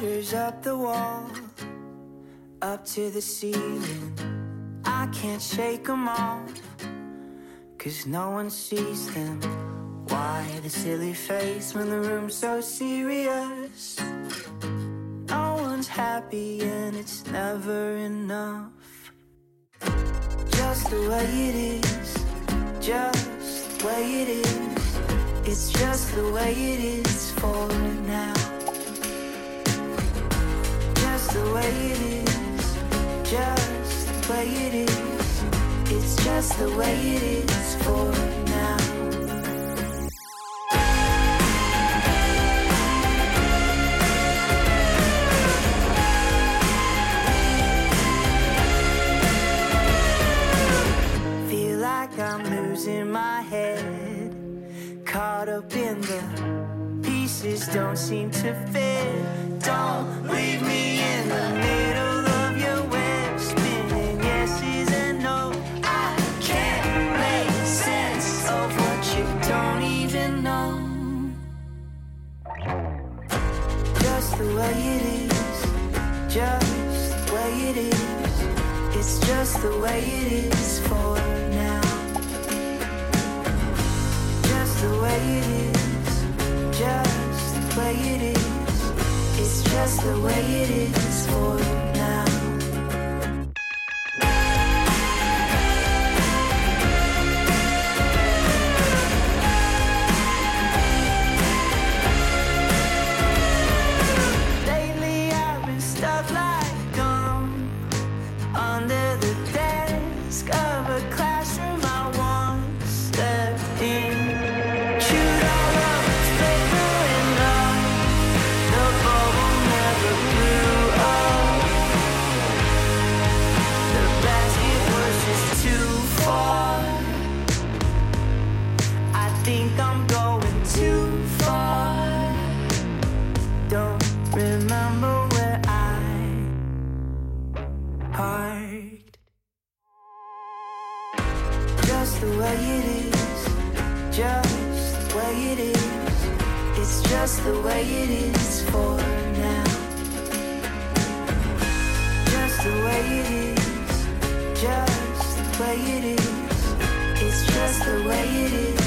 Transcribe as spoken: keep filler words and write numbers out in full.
spiders up the wall, up to the ceiling. I can't shake them all, 'cause no one sees them. Why the silly face when the room's so serious? No one's happy and it's never enough. Just the way it is, just the way it is. It's just the way it is for now. Just the way it is, just the way it is. It's just the way it is for now. Feel like I'm losing my head, caught up in the pieces don't seem to fit. Don't leave me in the middle of your web, spinning yeses and no. I can't make sense of what you don't even know. Just the way it is, just the way it is. It's just the way it is for now. Just the way it is, just the way it is. It's just the way it is for now. Lately I've been stuck like gum under the desk of a classroom I once stepped in. Chewed all of its paper and gum. The bubble never blew up. The basket was just too far. I think I'm going too far. Don't remember where I parked. Just the way it is, just the way it is. It's just the way it is for now. Just the way it is, just the way it is. It's just the way it is